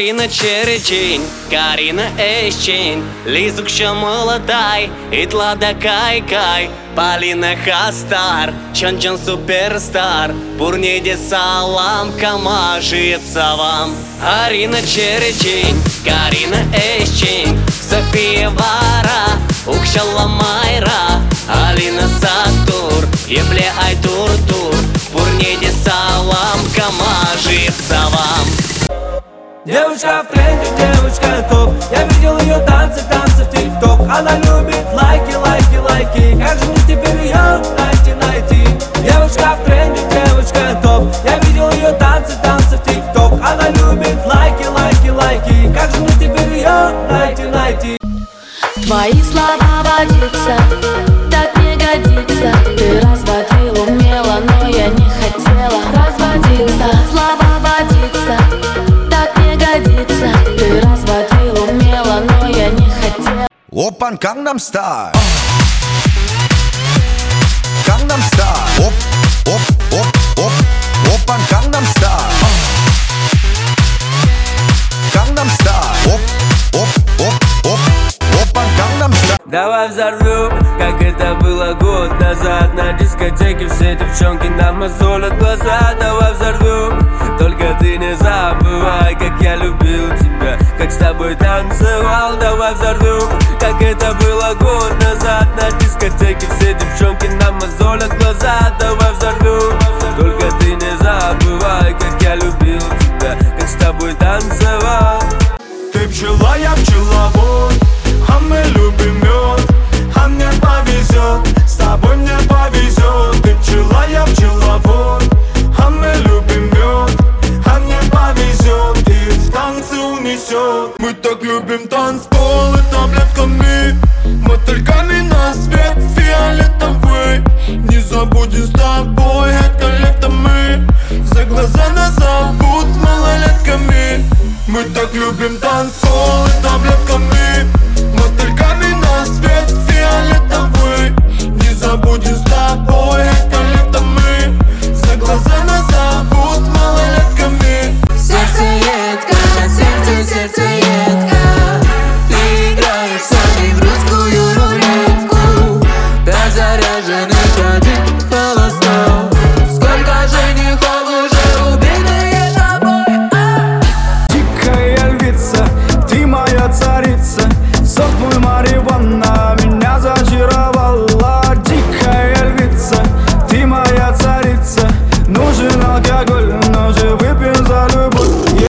Каріна Черечень, Каріна Ещень, Лізук ще молодай, Ітлада Кай-Кай, Полина Хастар, Чан-Чан Суперстар, Бурнеде салам, камажится вам. Арина Черечень, Карина Ещень, София Вара, Укшала Майра, Алина Сатур, Ебле Айтур-Тур, Бурнеде салам, камажится вам. Девочка в тренде, девочка топ. Я видел ее танцы в ТикТок. Она любит лайки, лайки, лайки. Как же мне теперь ее найти? Девочка в тренде, девочка топ. Я видел ее танцы в ТикТок. Она любит лайки, лайки, лайки. Как же мне теперь ее найти? Твои слова водиться, так не годится. Ты разводил умело, но я не хотела разводиться. Слова водиться, так не годится. Ты разводил умело, но я не хотела. Опан Gangnam Style. Gangnam Style. Оп, оп, оп, оп. Опан Gangnam Style. Gangnam Style. Оп, оп, оп, оп. Опан Gangnam Style. Давай взорвем, как это было год назад. На дискотеке все девчонки нам мозолят глаза. Давай взорвем, только ты не забывай, как я любил тебя, как с тобой танцевал. Давай взорвем, как это было год назад. На дискотеке все девчонки нам мозолят глаза. Давай взорвем, только ты не забывай, как я любил тебя, как с тобой танцевал. Ты пчела, я пчеловод, а мы любим мед, а мне повезет, с тобой мне повезет. Ты пчела, я пчеловод, а мы любим мед, а мне повезет, и в танцы унесет. Мы так любим танцпол и таблетками, мотыльками на свет фиолетовый. Не забудем с тобой это лето мы, за глаза нас зовут малолетками. Мы так любим танцпол и таблетками.